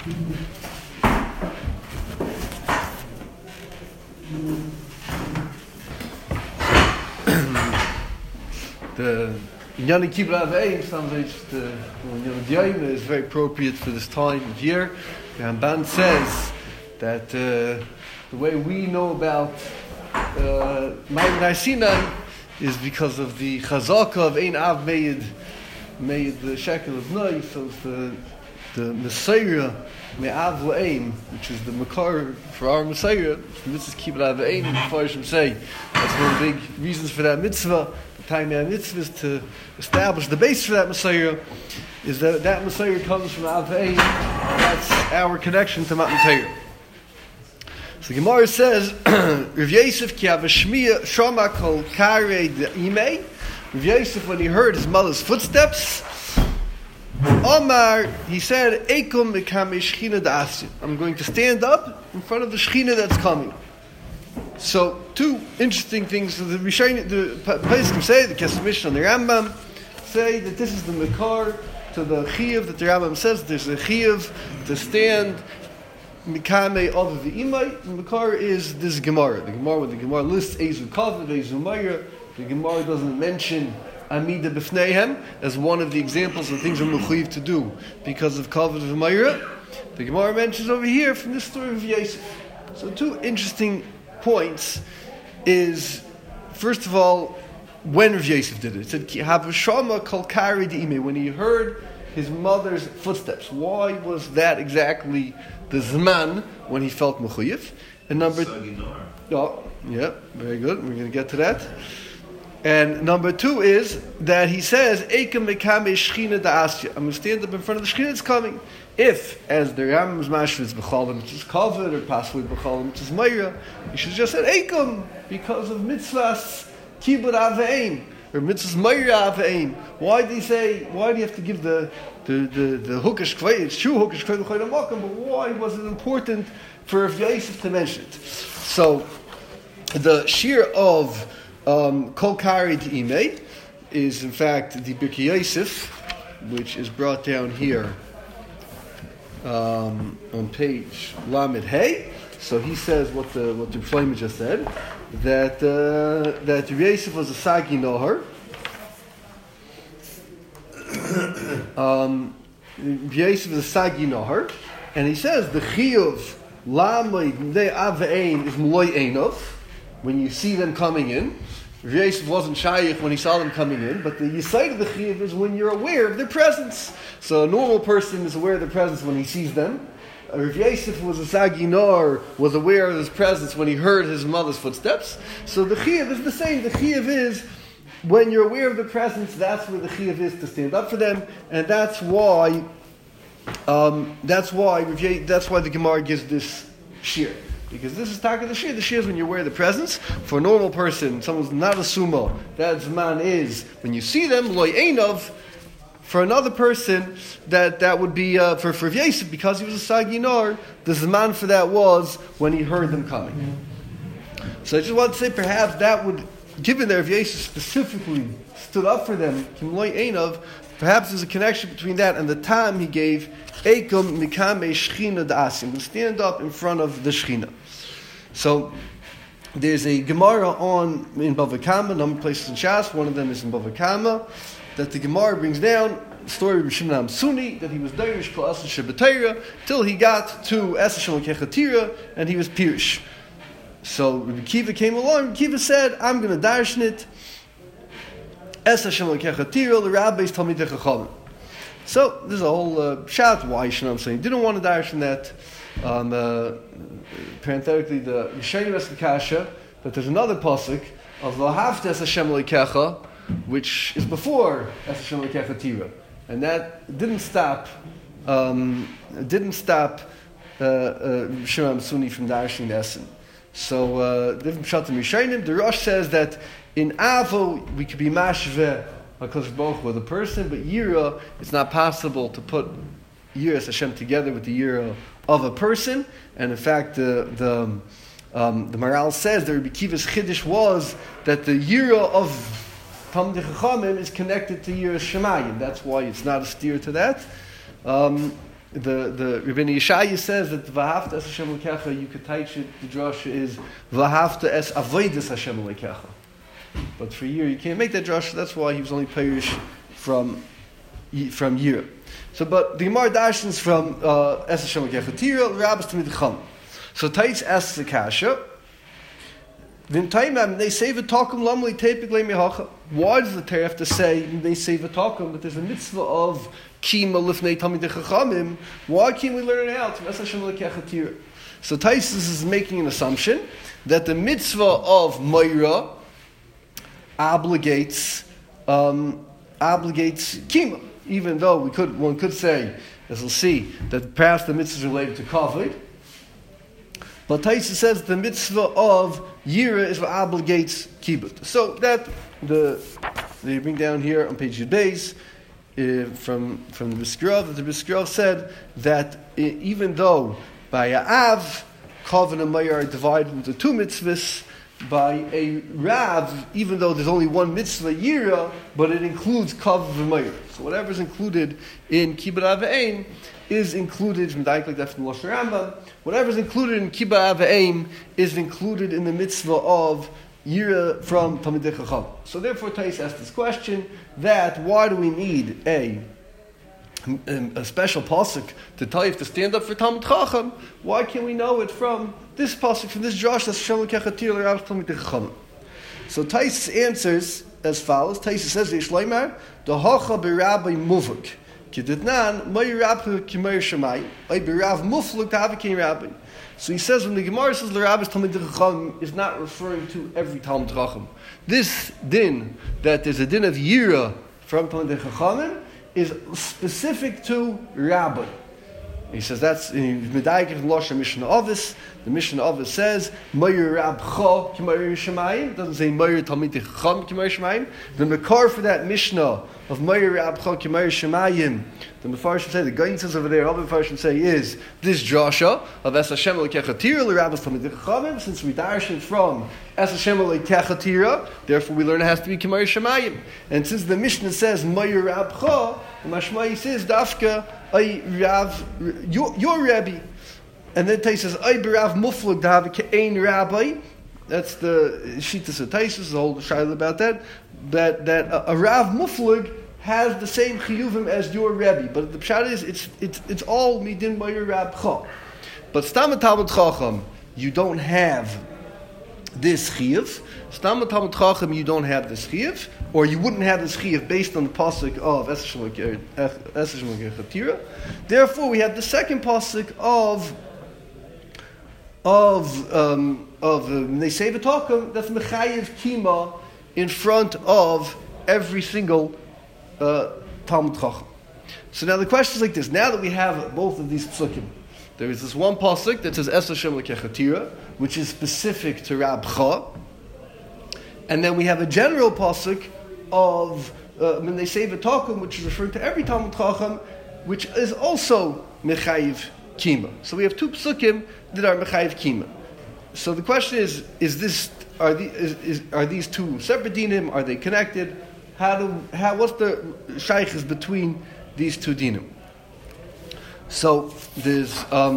The Inyani Kibbutz Aveim, some the is very appropriate for this time of year. The Ramban says that the way we know about Ma'ayin Har Sinai is because of the Chazaka of Ein Av made the shekel of Noi, so it's the Messiah Me'av La'aim, which is the Makar for our Messiah. The mitzvah Kibbutz Aveim, the Farshim say that's one of the big reasons for that mitzvah. The time of mitzvah is to establish the base for that Messiah, is that Messiah comes from Aveim, and that's our connection to Matan Torah. So the Gemara says, Rav Yosef ki avashmiya shama kol karei de'imei. Rav Yosef, when he heard his mother's footsteps, Omar, he said, Eikum mikame shchina da'asya. I'm going to stand up in front of the shchina that's coming. So, two interesting things. The Pesachim say, the Kesef Mishnah and the Rambam say that this is the Makar to the Chiyuv that the Rambam says. There's a Chiyuv to stand Mikame of the Imai. The Makar is this Gemara. The Gemara lists Ezu Kavod, Ezu Mayra. The Gemara doesn't mention Amida B'fneihem as one of the examples of things we're mechuyev to do because of Kavod of Mayra. The Gemara mentions over here from the story of Yosef. So two interesting points is, first of all, when Rav Yosef did it. It said, Ki havashama kol kari de'imei, when he heard his mother's footsteps. Why was that exactly the Zman when he felt mechuyev? And number yeah, very good. We're going to get to that. And number two is that he says, Eikem mekame shchina da'asya. I'm going to stand up in front of the shchina that's coming. If, as the Rambam's mashvitz b'chalim, which is kavod, or possibly b'chalim, which is mayra, you should just say Eikem, because of mitzvahs kibbutz aveim, or mitzvahs mayra aveim. Why do you have to give the hukash kvei? It's true hukash kvei l'choyim makam, but why was it important for Rav Yosef to mention it? So, the shir of Kol Kari D'imei is in fact the Birkei Yosef, which is brought down here on page Lamed Hey. So he says what the Flamer just said, that Rav Yosef was a Sagi Nohar. Rav Yosef is a Sagi Nohar, and he says the Chiyuv Lamed De Avein is Moloi Einov, when you see them coming in. Rav Yosef wasn't shayich when he saw them coming in, but the yisayt of the chiyuv is when you're aware of their presence. So a normal person is aware of their presence when he sees them. Rav Yosef was a saginor, was aware of his presence when he heard his mother's footsteps. So the chiyuv is the same. The chiyuv is when you're aware of their presence, that's where the chiyuv is to stand up for them, and that's why the Gemara gives this shir. Because this is Taka the Shir. The Shir is when you're aware of the presence. For a normal person, someone's not a sumo, that Zman is when you see them, loy einov. For another person, that would be, for Rav Yosef, because he was a Saginor, the Zman for that was when he heard them coming. So I just want to say, perhaps that would, given that Rav Yosef specifically stood up for them, kim loy einov, perhaps there's a connection between that and the time he gave, Eikum mikame shchina da'asim, to stand up in front of the shchina. So there's a Gemara in Bava Kama, number of places in Shas, one of them is in Bava Kama, that the Gemara brings down the story of Shimon Sunni, that he was Darish Kol Asa Shabbatera, till he got to Asa Shalom Kechatira, and he was Pirish. So Rabbi Kiva came along, Rabbi Kiva said, I'm going to darshan it, Asa Shalom Kechatira, the rabbis told me to Chachamim. So there's a whole shout why Shimon saying didn't want to darshan that. Parenthetically, the Yishayim Eskakasha, that there's another pasuk of Lahavtes Hashem Leikecha, which is before Hashem Leikecha Tira, and that didn't stop Shimon Sunni from darshaning Essen. So different pshatim Yishayim. The Rosh says that in Avo we could be mashveh HaKadosh Baruch Hu with a person, but Yira, it's not possible to put Yiras Hashem together with the Yira of a person. And in fact, the Maral says that Rabbi Kiva's Chiddush was that the Yira of Talmidei Chachamim is connected to Yiras Shemayim. That's why it's not a steer to that. the Rabbeinu Yeshaya says that V'ahavta es Hashem Elokecha, you could teach it, the drasha is V'ahavta es avodas Hashem Elokecha. But for Yira, you can't make that drasha, that's why he was only perish from Yira. So, but the Gemara darshans from es Hashem Elokecha Tira, Rabbis Tamid Chum. So Tais asks the Kasha, they say v'takum lamli tepik le'mihacha. Why does the Torah have to say they say v'takum, but there's a mitzvah of kima lifnei tamidei chachamim? Why can't we learn it out? So Taisus is making an assumption that the mitzvah of Moira obligates kima, even though one could say, as we'll see, that perhaps the mitzvah is related to kavod. But Taisus says the mitzvah of Yira is what obligates kibbut. So that they bring down here on page Yudbeis from the Brisker Rov, that the Brisker Rov said that even though by a Av, Kavan and Meir are divided into two mitzvahs, by a Rav, even though there's only one mitzvah Yira, but it includes Kavan and Meir. So whatever is included in Kibbut Avayim is included from like that from Lashon Rambam. Whatever is included in Kibbut Avayim is included in the mitzvah of Yira from Talmidei Chacham. So therefore, Tais asked this question: that why do we need a special pasuk to tell you to stand up for Talmid Chacham? Why can't we know it from this pasuk, from this Josh that's Shem Kechatir l'Rav Talmidei Chacham? So Tais answers as follows. Tais says, "Yishleimar dahacha b'Rabbi Muvuk." So he says when the Gemara says l'Rabbis Talmidei Chacham is not referring to every Talmid Chacham. This din, that there's a din of Yira from Talmidei Chachamim, is specific to Rabbi. He says that's in Medayik of Lashon Mishnah Avis. The Mishnah Avis says Meir Rabcha K'Meir Shemayim. It doesn't say Meir Talmidei Chacham K'Meir Shemayim. The makar for that Mishnah of Meir Rabcha K'Meir Shemayim, the Mefarshim say, the guidance says over there, all the Mefarshim say is this Joshua of Es Hashem Elokecha Tira l'Rabbis Talmidei Chachamim. Since we darshan from Es Hashem Elokecha Tira, therefore we learn it has to be K'Meir Shemayim. And since the Mishnah says Meir Rabcha, the Mashmai says Dafka I Rav your Rabbi. And then Tais says, I berav muflug to have a ke'ein rabbi. That's the Shittas of Taisus, the whole shaila about that. That a Rav muflug has the same chiyuvim as your Rebbe. But the pshat is, it's all midin by your Rabcha. But Stam Talmid Chacham, you don't have this chiyuv. Stam Talmid Chacham, you don't have this chiyuv, or you wouldn't have this chiyuv based on the pasuk of Es Hashem Elokecha. Therefore, we have the second pasuk of they say v'takum, that's mechayev kima in front of every single Talmid Chacham. So now the question is like this: now that we have both of these psukim, there is this one pasuk that says Es Hashem Elokecha Tira, which is specific to Rabcha, and then we have a general pasuk of when they say v'takum, which is referring to every Talmid Chacham, which is also mechayev kima. So we have two psukim that are mechayev kima. So the question is are these two separate dinim? Are they connected? What's the shaykhs between these two dinim? So there's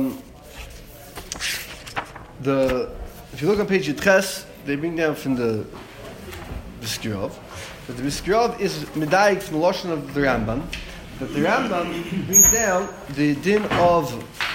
if you look on page Yitches, they bring down from the Brisker Rov, but the Brisker Rov is medayik from the lashon of the Rambam. That the Rambam brings down the din of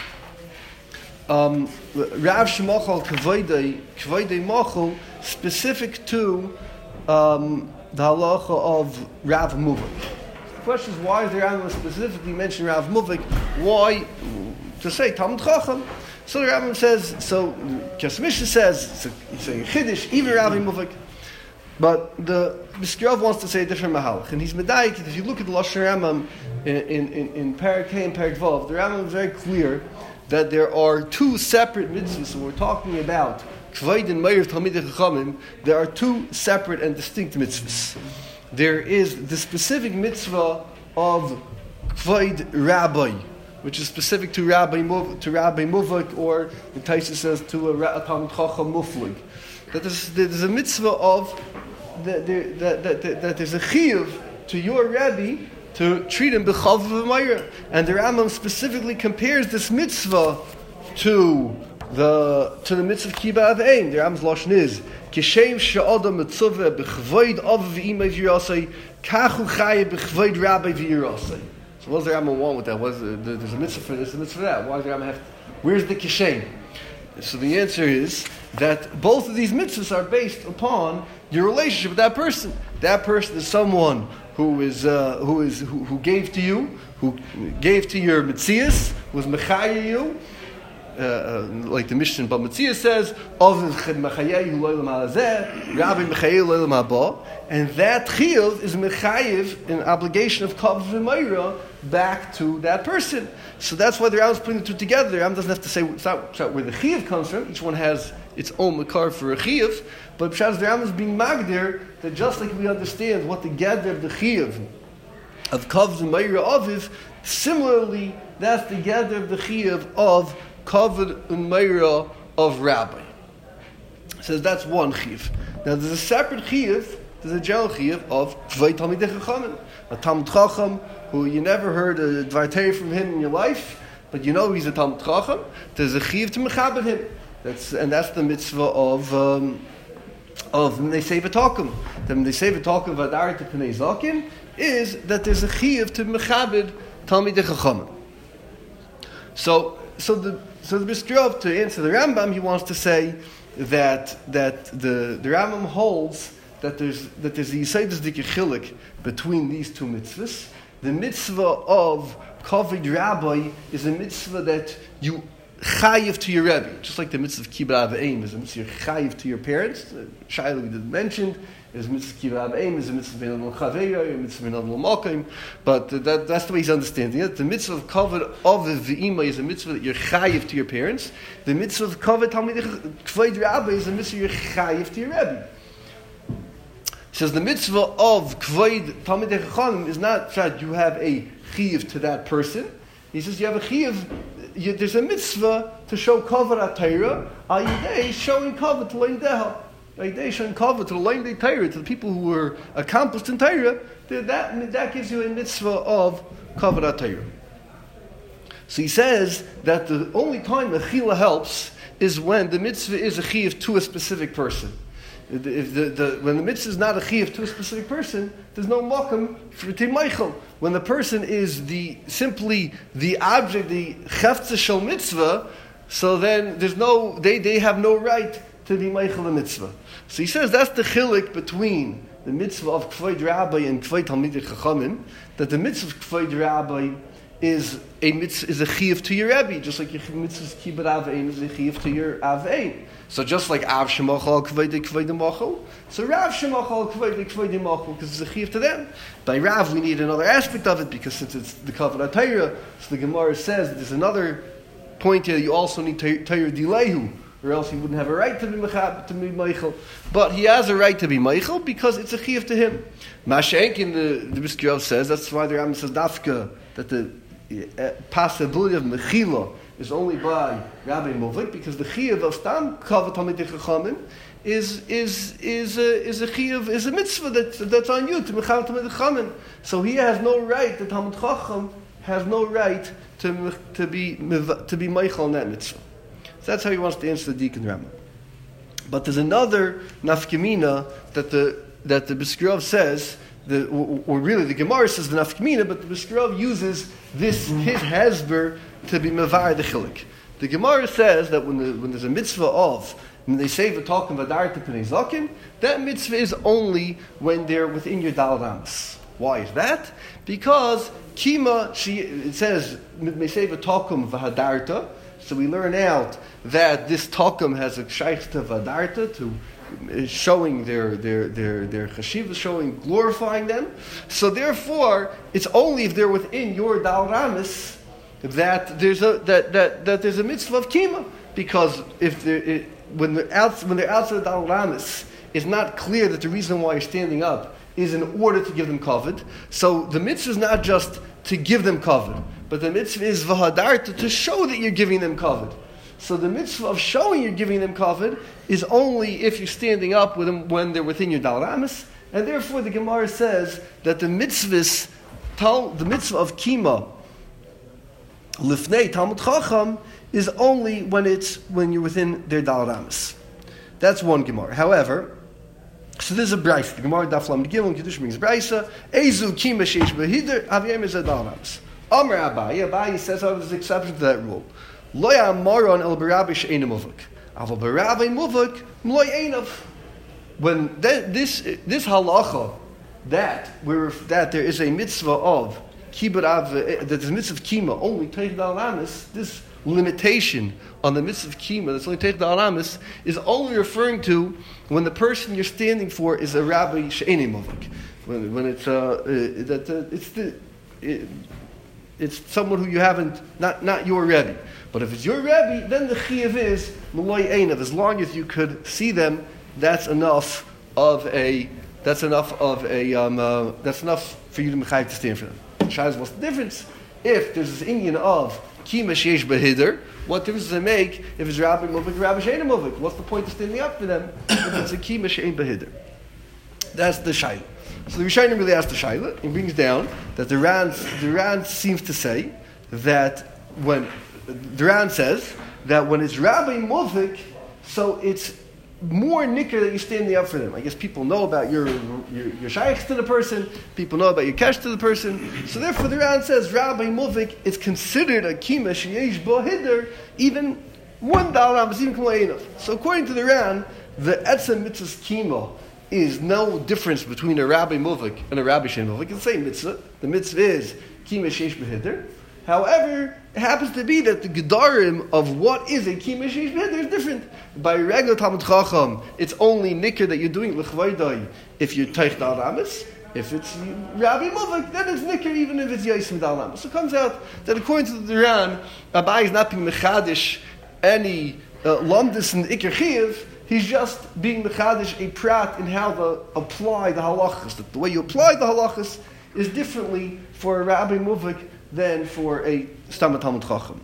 Rav Shemachal Kvoidei Machal specific to the halacha of Rav Muvik. The question is, why is the Rambam specifically mention Rav Muvik? Why to say Talmid Chacham? So the Rambam says, Kes Mishnah says, he's saying Chiddush, even Rav Muvik. But the Brisker Rov wants to say a different mahalach, and he's medayik. If you look at the Lashon Rambam in Parak Hey and Parak Vav, the Rambam is very clear that there are two separate mitzvahs. So we're talking about Kvoid and Meir Talmidei Chachamim. There are two separate and distinct mitzvahs. There is the specific mitzvah of Kvoid Rabbi, which is specific to Rabbi Muvik, or the Taisa says to a Talmid Chacham Muflig. That there's a mitzvah of that there's a chiyuv to your Rebbe to treat him b'chava v'mayra. And the Rambam specifically compares this mitzvah to the mitzvah of kibbutz avein. The Rambam's lashon is kishem she'adam mitzvah b'chvoid av v'imay v'yirasei kachu chaye b'chvoid rabbi v'yirasei. So what does the Rambam want with that? There's a mitzvah for this, a mitzvah for that. Why does the Rambam have? Where's the kishem? So the answer is that both of these mitzvahs are based upon your relationship with that person. That person is someone who gave to you, who gave to your mitzias, who was mechaya you, like the Mishnah Bava Metzia says, and that chiyuv is mechayiv, an obligation of kav v'mayra back to that person. So that's why the Rambam is putting the two together. The Rambam doesn't have to say it's not where the chiyuv comes from. Each one has its own makar for a chiyuv, but the Rambam is being magdir that just like we understand what the gather of the chiyuv of kav v'mayra of, similarly that's the gather of the chiyuv of Kavod Umayra of Rabbi. Says that's one chiyuv. Now there's a separate chiyuv, there's a general chiyuv of Kvei Talmidei Chachamim. A Talmid Chacham who you never heard a Dvar Torah from him in your life, but you know he's a Talmid Chacham, there's a chiyuv to mechaber him. That's the mitzvah of Mnei Seva Tokum. The Mnei Seva Tokum Vadar to Pnei Zakin is that there's a chiyuv to mechaber Talmidei Chachamim. So the Brisker Rov, to answer the Rambam, he wants to say that the Rambam holds that there's the Yisaitis Dikir Chilik between these two mitzvahs. The mitzvah of Kavod Rabbi is a mitzvah that you chayiv to your Rebbe, just like the mitzvah of kibbutz avein is a mitzvah chayiv to your parents. Shaila we didn't mention. Is mitzvah kibbutz avein is a mitzvah ben chaveira, a mitzvah ben makim. But that's the way he's understanding it. The mitzvah of kavod of v'ima is a mitzvah that you're chayiv to your parents. The mitzvah of kavod talmidei kvod rabbi is a mitzvah you're chayiv to your Rebbe. He says the mitzvah of kvod talmidei chachamim is not that you have a chiyuv to that person. He says you have a chiyuv. There's a mitzvah to show kavod at Torah. Ayidei showing kavod to lein deha. Ayidei showing kavod to the lein Torah, to the people who were accomplished in Torah. That gives you a mitzvah of kavod at Torah. So he says that the only time a chila helps is when the mitzvah is a chiyuv to a specific person. When the mitzvah is not a chiyuv to a specific person, there's no makom for timeichel. When the person is simply the object, the cheftzah shel mitzvah, so then they have no right to be meichel a mitzvah. So he says that's the chilik between the mitzvah of kvod rabbi and kvod talmidei chachamim. That the mitzvah of kvod rabbi is a chiyuv to your Rebbe, just like your mitzvah kibbutz avein is a chiyuv to your avein. So just like Av Shemachal Kvodei Machal, so Rav Shemachal Kvodei Machal, because it's a chiyuv to them. By Rav, we need another aspect of it, because since it's the Kavod HaTorah, so the Gemara says that there's another point here, you also need Torah Dilehu, or else he wouldn't have a right to be Meichel. But he has a right to be Meichel, because it's a chiyuv to him. Mashenkin, the Brisker Rov says, that's why the Rambam says Dafka, that the possibility of Mechila is only by Rabbi Movik, because the chiyuv of Stam Kavod Talmidei Chachamim is a chiyuv, is a mitzvah that's on you to Mechal Talmidei Chachamim. So he has no right. The Talmid Chacham has no right to be meichel on that mitzvah. So that's how he wants to answer the Deacon Rambam. But there's another nafkamina that the Brisker Rov says. Or really, the Gemara says the nafkamina, but the Brisker Rov uses his hezber to be mevar the chilik. The Gemara says that when there's a mitzvah of, when they say v'talkim v'adar to pnei zaken, that mitzvah is only when they're within your dal ramas. Why is that? Because kima, it says they say v'talkim v'hadarta. So we learn out that this talkum has a shaykh to v'hadarta, to showing their chashiva, showing, glorifying them. So therefore, it's only if they're within your dal ramas that there's a mitzvah of kima, because when they're outside the dal ramas, it's not clear that the reason why you're standing up is in order to give them kavod. So the mitzvah is not just to give them kavod, but the mitzvah is v'hadarta, to show that you're giving them kavod. So the mitzvah of showing you're giving them kavod is only if you're standing up with them when they're within your dal ramas, and therefore the Gemara says that the mitzvahs the mitzvah of kima lifnei Talmud Chacham is only when you're within their Dal Ramas. That's one Gemara. However, so there's a brayse. The Gemara Daf Lamed Gimel Kiddush brings brayse. Ezu kima sheish behider avayim is a Dal Ramas. Amar Abaye says, however, there's an exception to that rule. Lo ya'amaron el barabi she'einu muvak. Aval barabi muvak lo einav. When this halacha that there is a mitzvah of kibbut av, that there's a mitzvah of kima only teich dal ramis, this limitation on the mitzvah of kima that's only teich dal ramis is only referring to when the person you're standing for is a rabbi she'einu muvak. When it's someone who you haven't, not your Rebbe. But if it's your Rebbe, then the chiyuv is Malay Einav. As long as you could see them, that's enough for you to mechayiv to stand for them. Shaz, what's the difference? If there's this inyan of kima sheish behider, what difference does it make if it's Rabbi Muvik, Rabbi Sheina Muvik? What's the point of standing up for them if it's a kima shein behider? That's the shayla. So the Rishonim really asked the shayla and brings down that the Ran seems to say that when the Ran says that when it's Rabbi Muvik, so it's more nicker that you're standing up for them. I guess people know about your shaykhs to the person, people know about your kesh to the person. So therefore the Ran says Rabbi Muvik is considered a kima sheyesh bo hider, even one dalam is even k'mayinav. So according to the Ran, the etzem mitzvah's kima is no difference between a Rabbi Muvik and a Rabbi Shein Muvik. It's the same mitzvah. The mitzvah is Kima Sheish Behider. However, it happens to be that the Gedarim of what is a Kima Sheish Behider is different. By regular Talmud Chacham, it's only Nicker that you're doing L'chvaydai if you're Teich Dal Ramis. If it's Rabbi Muvik, then it's Nicker even if it's Yaisim Dal Ramis. So it comes out that according to the Duran, Abai is not being Mechadish any Lomdis and Iker Chiyuv. He's just being mechadish a prat in how to apply the halachas. The way you apply the halachas is differently for a Rabbi Muvik than for a Stam Talmud Chacham.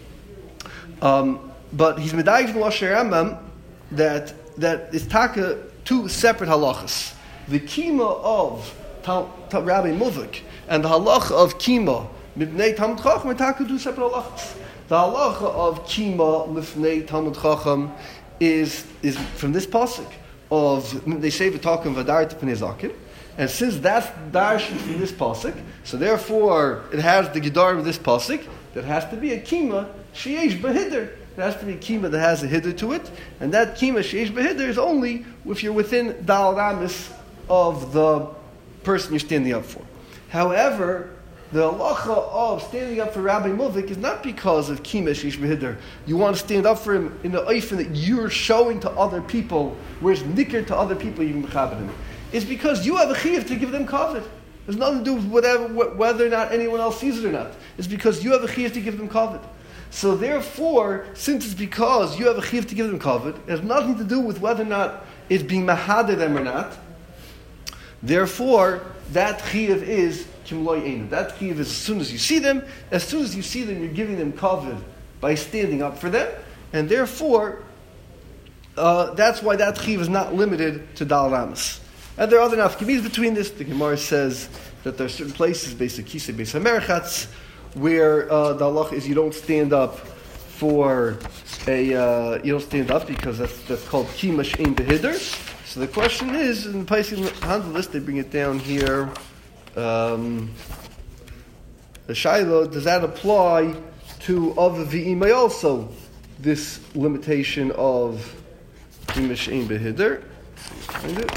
But he's medayik from Lashon Rambam that is taka two separate halachas. The kima of Rabbi Muvik and the halacha of kima mibnei Talmud Chacham are taka two separate halachas. The halacha of kima lifnei Talmud Chacham is from this pasuk of they say v'takim v'adar to pnei zaken, and since that's darshan from this pasuk, so therefore it has the gedar of this pasuk that has to be a kima sheyesh behider. It has to be a kima that has a hider to it, and that kima sheyesh behider is only if you're within dal ramis of the person you're standing up for. However, the halacha of standing up for Rabbi Muvik is not because of Kima Sheish Behider. You want to stand up for him in the oifen that you're showing to other people, whereas nicker to other people you can mechabed him. It's because you have a chiyuv to give them kavod. There's nothing to do with whether or not anyone else sees it or not. It's because you have a chiyuv to give them kavod. So therefore, since it's because you have a chiyuv to give them kavod, it has nothing to do with whether or not it's being mahader them or not. Therefore, that chiyuv is that chiyuv is as soon as you see them, you're giving them kavod by standing up for them, and therefore, that's why that chiyuv is not limited to Dal Ramas. And there are other nafkamis between this. The Gemara says that there are certain places, based on Kisei, based on Merchatz, where the halacha is you don't stand up for because that's called Kima Shein Behider. So the question is, in the Paiskim handle list, they bring it down here. The Shiloh, does that apply to other V'imay also? This limitation of Kima Shein Behider. Find it.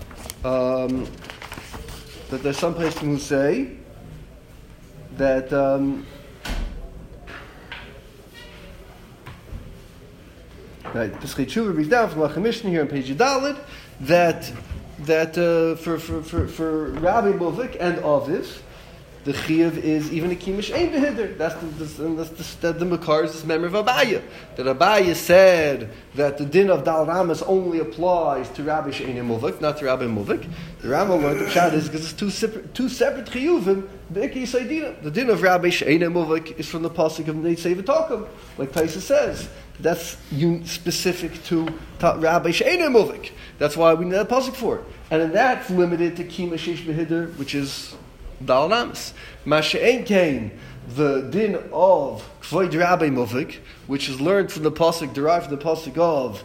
That there's some Paiskim who say that right, Pesachei Tshuva brings down from Lachem Mishnah here on page Yudalid that for Rabbi Muvik and Aviv, the chiyuv is even a kimish ein behider. That's the Makar is this memory of Abaye. That Abaye said that the din of Dal Ramas only applies to Rabbi She'ein Muvik, not to Rabbi Muvik. The Rambam learned the pshat is because it's two separate chiyuvim. The din of Rabbi She'ein Muvik is from the pasuk of Neitzei V'Tokum, like Taisa says. That's specific to Rabbi She'ein Muvik. That's why we need that pasuk for it. And then that's limited to Kima Sheish Behider, which is Dal Lamas. Masha'en came the din of Kvoid Rabbi Muvik, which is learned from the pasuk, derived from the pasuk of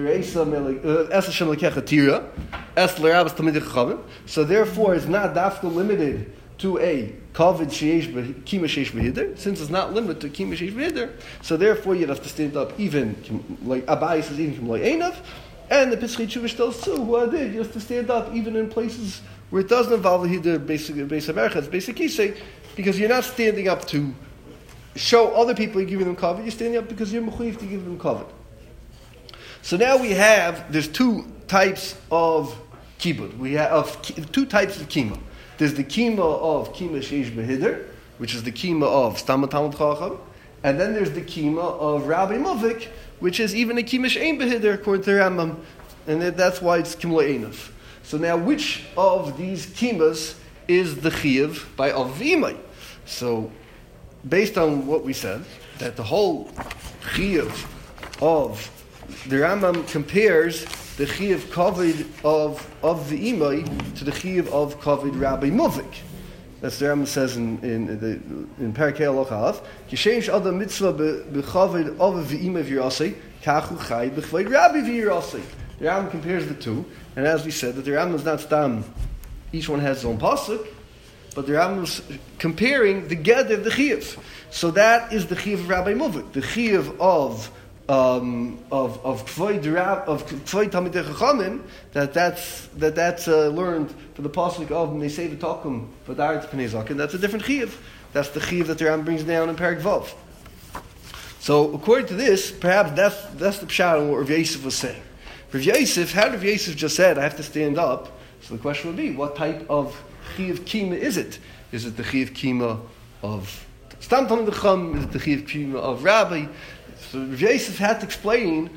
so therefore it's not dafka limited to a kavod sheish kima sheish b'hider, since it's not limited to kima sheish b'hider. So therefore you'd have to stand up even like Abai says even from like Einav, and the Pischei Tshuva tells too who I did. You have to stand up even in places where it doesn't involve the hider, basically base of merchatz, basically say, because you're not standing up to show other people you're giving them kavod. You're standing up because you're mechuyev to give them kavod. So now there's two types of kibud. We have two types of kima. There's the kima of kima sheish behider, which is the kima of stam talmid chacham, and then there's the kima of Rabbi Muvik, which is even a kima she'ein behider according to Rambam, and that's why it's kimla einav. So now, which of these kimas is the chiyuv by avimai? So, based on what we said, that the whole chiyuv of the Rambam compares the chiyuv kavod of the imay to the chiyuv of kavod Rabbi Muvik. That's the Rambam says in Perkei Halacha Kishem Adam mitzvah b'chavod of the imay v'yirasei kachu chay b'chavod Rabbi v'yirasei. The Rambam compares the two, and as we said, that the Rambam is not stam. Each one has his own pasuk, but the Rambam is comparing the ged of the chiyuv. So that is the chiyuv of Rabbi Muvik, the chiyuv of Kvoid Talmidei Chachamim, that's learned from the pasuk of Nesei V'Takum V'Daret Pnei Zaken. That's a different chiyuv. That's the chiyuv that the Rambam brings down in Perek Vav. So according to this, perhaps that's the pshat on what Rav Yosef was saying. Rav Yosef, how did Rav Yosef just said, I have to stand up? So the question would be, what type of chiyuv kima is it? Is it the chiyuv kima of Stam Talmidei Chacham? Is it the chiyuv kima of Rabbi? So Rav Yosef had to explain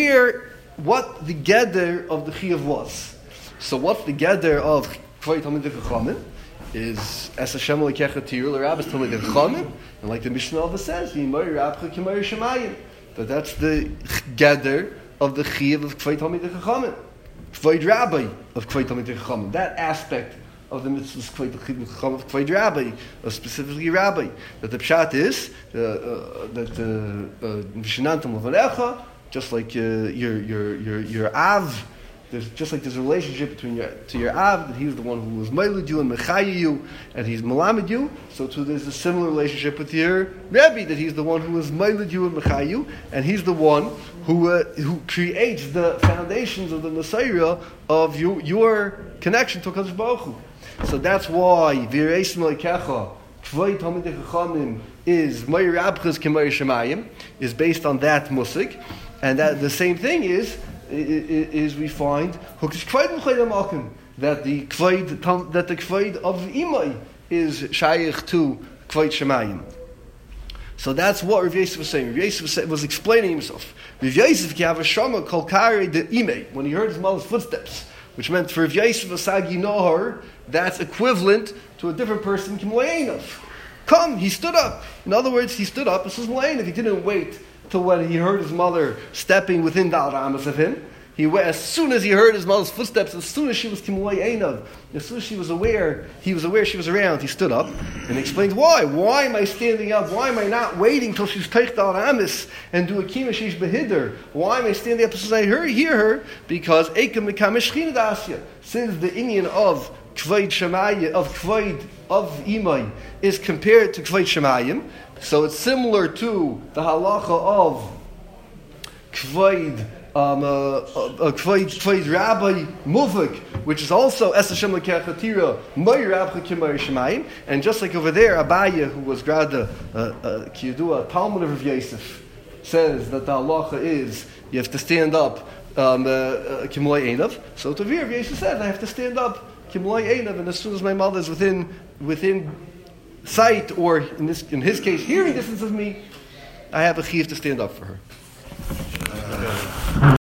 what the gather of the chiyuv was. So what's the gather of Kvoid Talmidei Chachamim? Is Es Hashem Elokecha Tirul L'Rabbis Talmidei Chachamim, and like the Mishnah Alva says, Yimari Rabcha Kimari Shemayim. That's the gather of the chiyuv of Kvoid Talmidei Chachamim, Kvoid Rabbi of Kvoid Talmidei Chachamim. That aspect of the mitzvahs of Kvoid Rabbi, specifically Rabbi. That the pshat is that Vishnantam Levanecha, just like your Av, there's a relationship between your Av, that he's the one who was Meilud you and Mechayi you, and he's Melamed you. So too there's a similar relationship with your Rebbe, that he's the one who was Meilud you and Mechayi you, and he's the one who creates the foundations of the Messiah of your connection to HaKadosh Baruch Hu. So that's why V'yireis Melikecha Kvoid Talmidei Chachamim is Meir Rabchas K'Meir Shemayim, is based on that musik, and that the same thing is we find Hukish Kvoid M'Chayim Malkim, that the Kvoid of Imai is Shaykh to Kvoid Shemayim. So that's what Rav Yosef was saying. Rav Yosef was explaining himself. Rav Yosef K'Havashama Kol Kari the Imai, when he heard his mother's footsteps, which meant for Rav Yosef Asagi Nohar, that's equivalent to a different person, Kimlainov. Come, he stood up. In other words, he stood up. This was Malainov. He didn't wait till when he heard his mother stepping within Dal Ramas of him. As soon as he heard his mother's footsteps, as soon as she was Kimlainov, as soon as he was aware she was around, he stood up and explained why. Why am I standing up? Why am I not waiting till she's Teich Dal Ramas and do a Kima Sheish Behider? Why am I standing up as soon as I hear her? Because Ekem Mekamesh China Dasya, since the Indian of Kvoid Shemayim, of Kvoid of Imai, is compared to Kvoid Shemayim, so it's similar to the halacha of Kvoid Rabbi Muvik, which is also Es Hashem L'Kecha Tira, Meir Rabcha K'Meir Shemayim, and just like over there, Abaya, who was Grada Kiyadua, Talmud of Rav Yosef, says that the halacha is you have to stand up Kimloi Einav. So to Rav Yosef said, I have to stand up Kimloi Einav, and as soon as my mother is within sight, or in his case, hearing distance of me, I have a chiyuv to stand up for her.